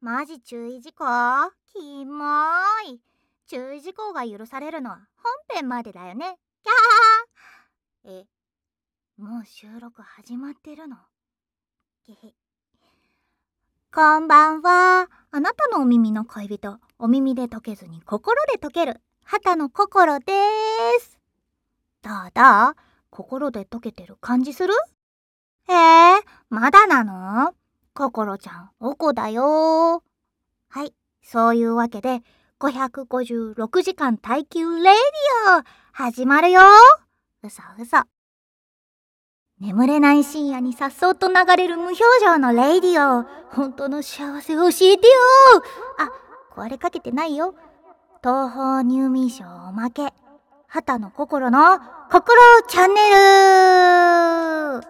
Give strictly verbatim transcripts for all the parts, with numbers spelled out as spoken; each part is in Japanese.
マジ注意事項キモーい。注意事項が許されるのは本編までだよね。キャハハ。え、もう収録始まってるの？ゲヘ。こんばんは。あなたのお耳の恋人、お耳で解けずに心で解ける、畑の心でーす。どうどう？心で解けてる感じする？へえ、まだなの？心ちゃん、おこだよ。はい、そういうわけで、ごひゃくごじゅうろくじかん耐久レイディオ、始まるよ。うそうそ。眠れない深夜にさっそうと流れる無表情のレイディオ、本当の幸せを教えてよ。あ、壊れかけてないよ。東方入眠症おまけ、畑の心の心チャンネル。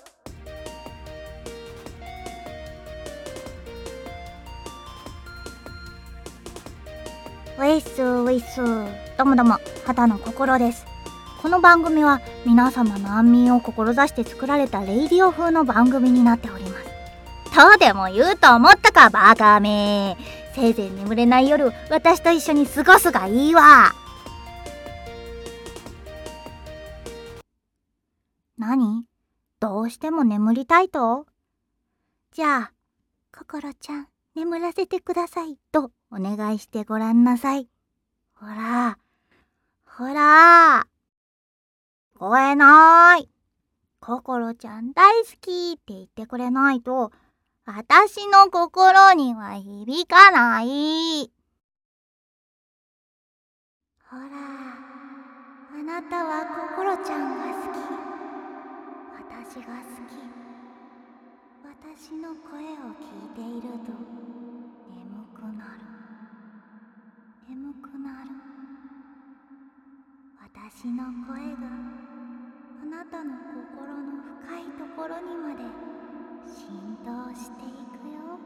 ウェイスウェイス、どうもどうも、畑の心です。この番組は皆様の安眠を志して作られたレイディオ風の番組になっております。とでも言うと思ったかバカめ。せいぜい眠れない夜、私と一緒に過ごすがいいわ。何？どうしても眠りたいと？じゃあ、心ちゃん、眠らせてくださいとお願いしてごらんなさい。ほら、ほら、聞こえない。心ちゃん大好きって言ってくれないと、私の心には響かない。ほら、あなたは心ちゃんが好き。私が好き。私の声を聞いていると眠くなる。眠くなる。私の声があなたの心の深いところにまで浸透していくよ。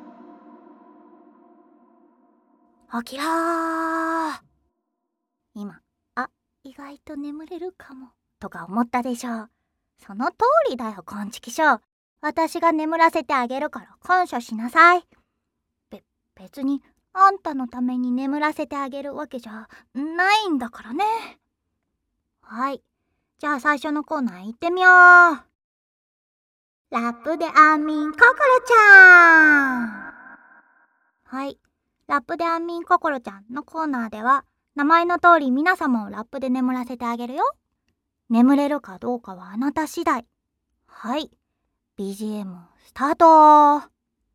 あきらー。今、あ、意外と眠れるかもとか思ったでしょ。その通りだよ、こんちきしょう。私が眠らせてあげるから感謝しなさい。べ、別にあんたのために眠らせてあげるわけじゃないんだからね。はい、じゃあ最初のコーナー行ってみよう。ラップで安眠心ちゃん。はい、ラップで安眠心ちゃんのコーナーでは、名前の通り皆様をラップで眠らせてあげるよ。眠れるかどうかはあなた次第。はい、 ビージーエム スタート。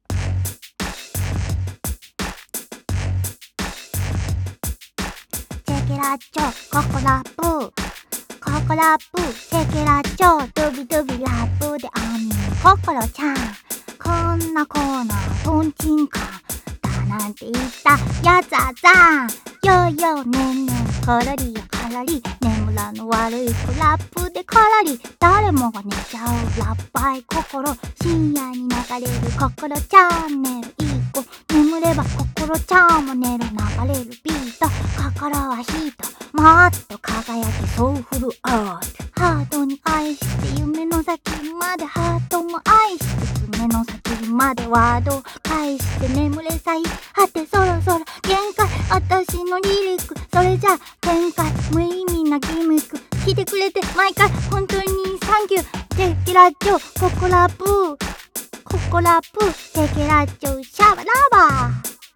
チェケラッチョココラップ、ココラップチェケラッチョ、ドビドビラップで安眠心ちゃん。こんなコーナートンチンカンだなんて言ったやつはざん。よーよーねんねんコロリよコロリ、眠らぬ悪い子ラップでコロリ。誰もが寝ちゃうラッパイ心、深夜に流れる心チャンネル。いい子眠れば心ちゃんも寝る。流れるビート、心はヒート、もっと輝きソウフルアート。ハートに愛して夢の先まで、ハートも愛して爪の先まで、ワードを返して眠れさい。はてそろそろ限界、私のリリックそれじゃ展開。無意味なギミック聞いてくれて毎回本当にサンキュー。チェケラッチョココラップ、ココラップチェケラッチョシャバラバー。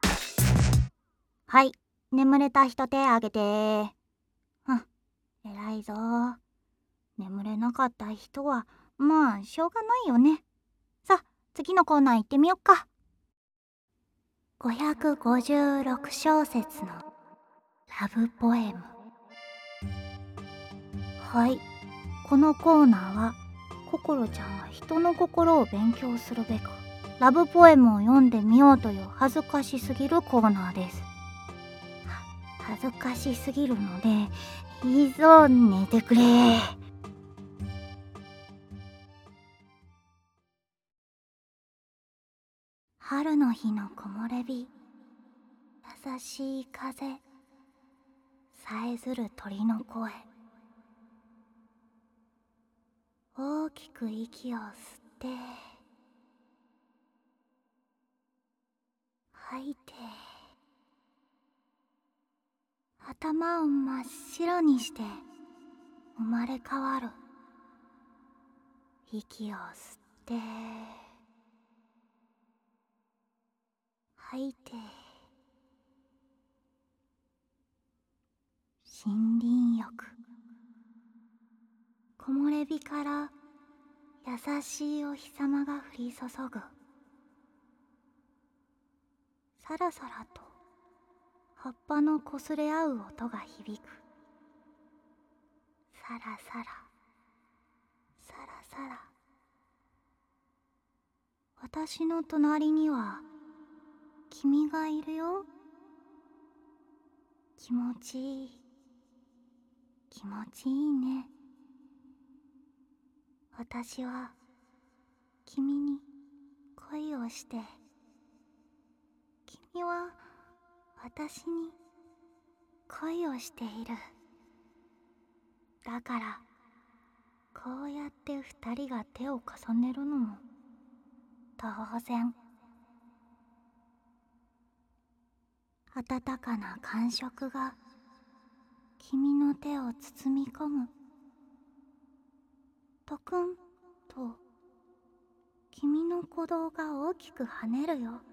はい、眠れた人手あげて。うん、偉いぞ。眠れなかった人はまあしょうがないよね。さあ次のコーナー行ってみよっか。ごひゃくごじゅうろく小節のラブポエム。はい、このコーナーは心ちゃんは人の心を勉強するべくラブポエムを読んでみようという恥ずかしすぎるコーナーです。恥ずかしすぎるのでいいぞ寝てくれ。春の日の木漏れ日、優しい風、さえずる鳥の声。大きく息を吸って吐いて、頭を真っ白にして生まれ変わる。息を吸って吐いて、森林浴。木漏れ日から優しいお日様が降り注ぐ。さらさらと葉っぱの擦れ合う音が響く。さらさら、さらさら。私の隣には君がいるよ。気持ちいい、気持ちいいね。私は君に恋をして、君は私に恋をしている。だからこうやって二人が手を重ねるのも当然。温かな感触が君の手を包み込む。とくんと君の鼓動が大きく跳ねるよ。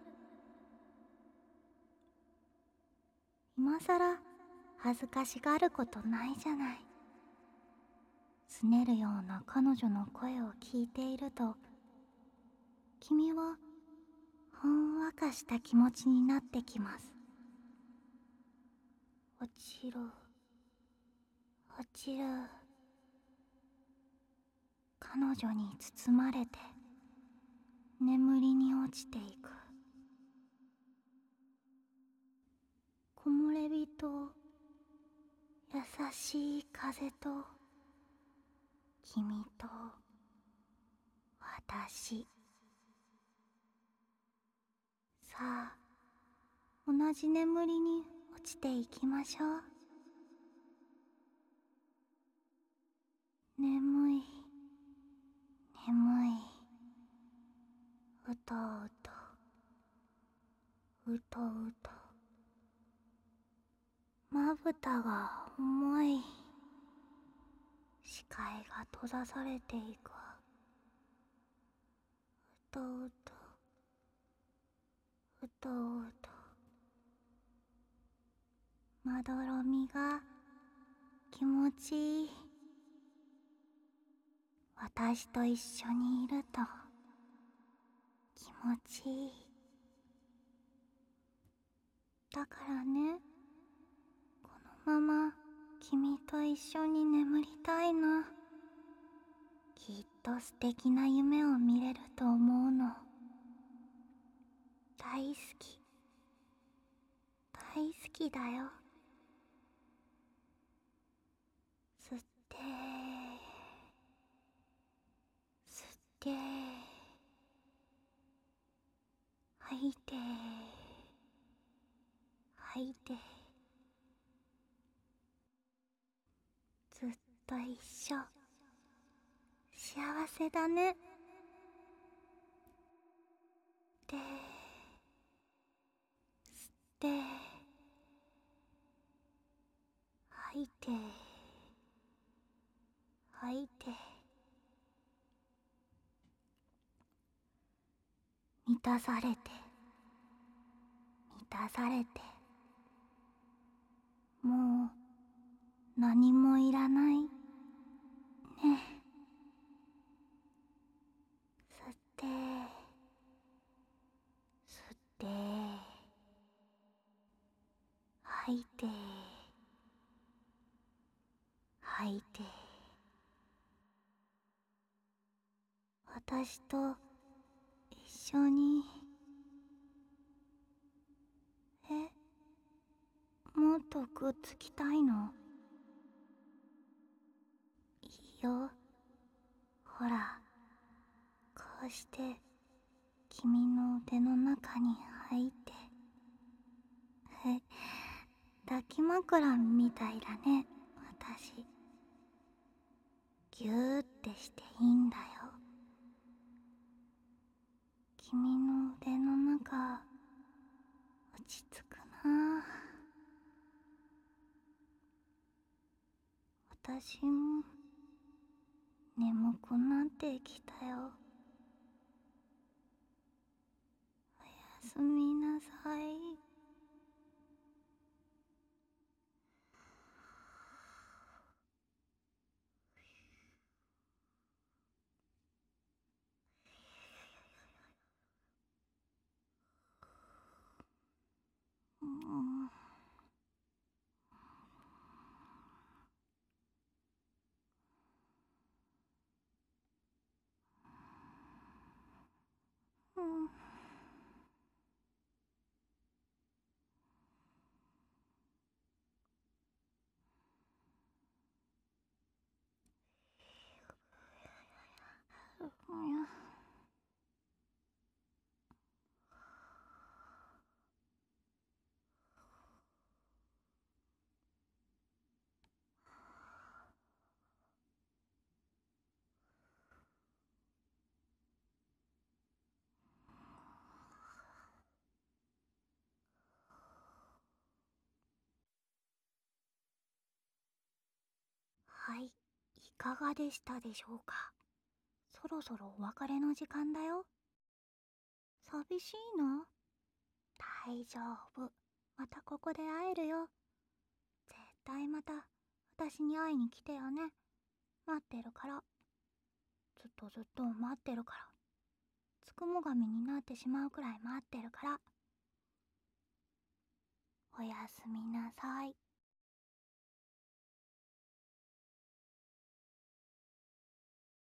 今さら恥ずかしがることないじゃない。すねるような彼女の声を聞いていると、君はほんわかした気持ちになってきます。落ちる、落ちる。彼女に包まれて眠りに落ちていく。木漏れ日と優しい風と君と私。さあ、同じ眠りに落ちていきましょう。眠い、眠い。うとうと、うとうと。まぶたが重い。視界が閉ざされていく。うとうと、うとうと。まどろみが気持ちいい。私と一緒にいると気持ちいい。だからね、このまま君と一緒に眠りたいな。きっと素敵な夢を見れると思うの。大好き、大好きだよ。吸って吸って吐いて吐いて。ずっと一緒。幸せだね。で、吸って吐いて吐いて。満たされて満たされて。もう何もいらないね。吸って吸って吐いて吐いて。私と一緒に。え、もっとくっつきたいの？いいよ。ほら、こうして君の腕の中に入って。え、抱き枕みたいだね、私。ぎゅーってしていいんだよ。君の腕の中、 落ち着くな。私も眠くなってきたよ。おやすみなさい。うん。うん。はい、いかがでしたでしょうか。そろそろお別れの時間だよ。寂しいの？大丈夫。またここで会えるよ。絶対また私に会いに来てよね。待ってるから。ずっとずっと待ってるから。つくも神になってしまうくらい待ってるから。おやすみなさい。